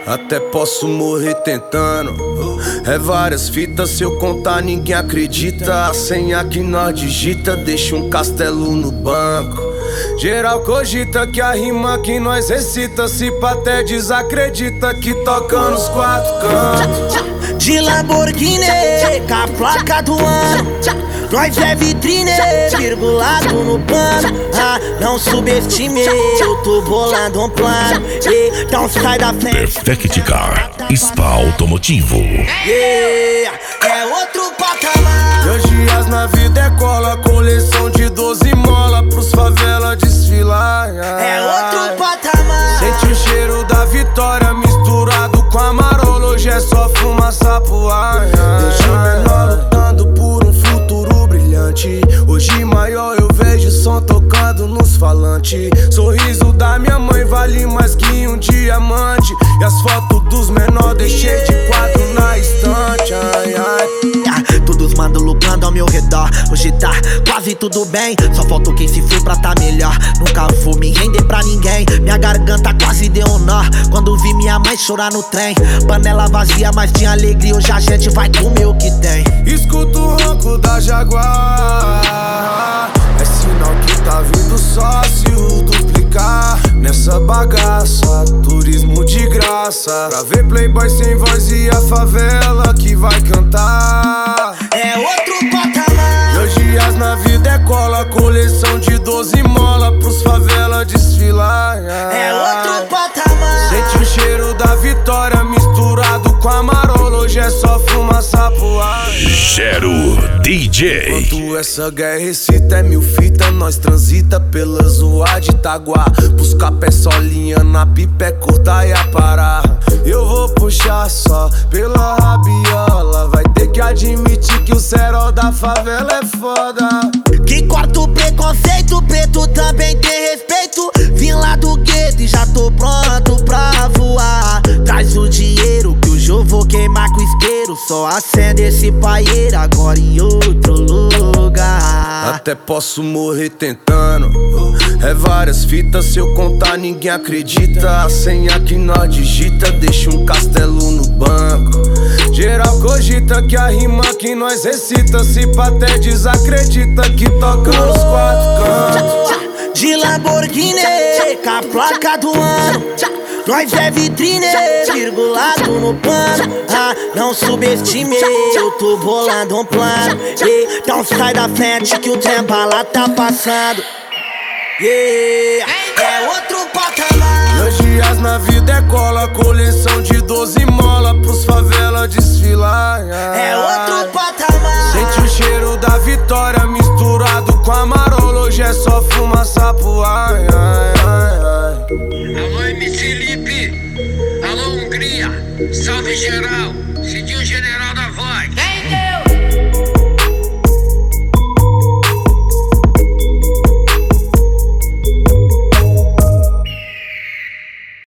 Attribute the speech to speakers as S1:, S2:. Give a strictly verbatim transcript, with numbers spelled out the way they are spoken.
S1: Até posso morrer tentando. É várias fitas, se eu contar ninguém acredita. A senha que nós digita deixa um castelo no banco. Geral cogita que a rima que nós recita, se pá até desacredita que toca nos quatro cantos.
S2: De Lamborghini, com a placa do ano, nós é vitrine, virgulado no pano. Ah, não subestime, eu tô bolando um plano. Então sai da frente.
S3: Perfect Car, Spa Automotivo.
S2: Yeah, é outro patamar.
S1: Meus dias na vida é cola, coleção de doze mola pros favela desfilar.
S2: É outro patamar.
S1: Sente o cheiro da vitória misturado com a marola. Hoje é só fumaça pro ar. Deixa o menor lutando por um futuro brilhante. Hoje maior eu vejo som tocando nos falantes. Sorriso da minha mãe vale mais que um diamante. E as fotos dos menores deixei de quadro na estante. Ai, ai.
S2: Todos mandam lucrando ao meu redor. Hoje tá quase tudo bem, só falta quem se foi pra tá melhor. Nunca vou me render pra ninguém. Minha garganta quase deu um nó quando vi minha mãe chorar no trem. Panela vazia, mas tinha alegria. Hoje a gente vai comer o que tem.
S1: Escuto o ronco da Jaguar. É sinal que tá vindo sócio duplicar nessa bagaça. Turismo de graça pra ver playboy sem voz e a favela que vai cantar.
S2: É outro patamar.
S1: Meus dias na vida é cola, coleção de doze mola pros favela desfilar.
S2: É outro patamar.
S1: Sente o cheiro da vitória misturado com a marola. Hoje é só fumaça pro ar.
S3: Gero D J.
S1: Enquanto essa guerra excita é mil fita, nós transita pela zoa de Itaguá. Buscar pé solinha na pipa é cortar e aparar. Eu vou puxar só pela rabiola. Vai ter que admitir que o cerol da favela é foda.
S2: Que corta o preconceito, preto também tem respeito. Vim lá do gueto e já tô pronto pra voar. Traz o dinheiro que hoje eu vou queimar com isqueiro. Só acende esse paieiro agora em outro lugar.
S1: Até posso morrer tentando. É várias fitas, se eu contar ninguém acredita. A senha que nós digita deixa um castelo no banco. Geral cogita que a rima que nós recita, se pá até desacredita que toca nos quatro cantos.
S2: De Lamborghini, com a placa do ano, nós é vitrine, virgulado no pano. Ah, não subestime, eu tô bolando um plano. Então sai da frente que o trem bala tá passando. Yeah, é outro patamar.
S1: Meus dias na vida é cola, coleção de doze mola pros favela desfilar.
S2: É outro patamar.
S1: Sente o cheiro da vitória misturado com a marola. Hoje é só fumaça pro ar. Ai, ai, ai.
S4: Alô M C Lipe, alô Hungria, salve geral.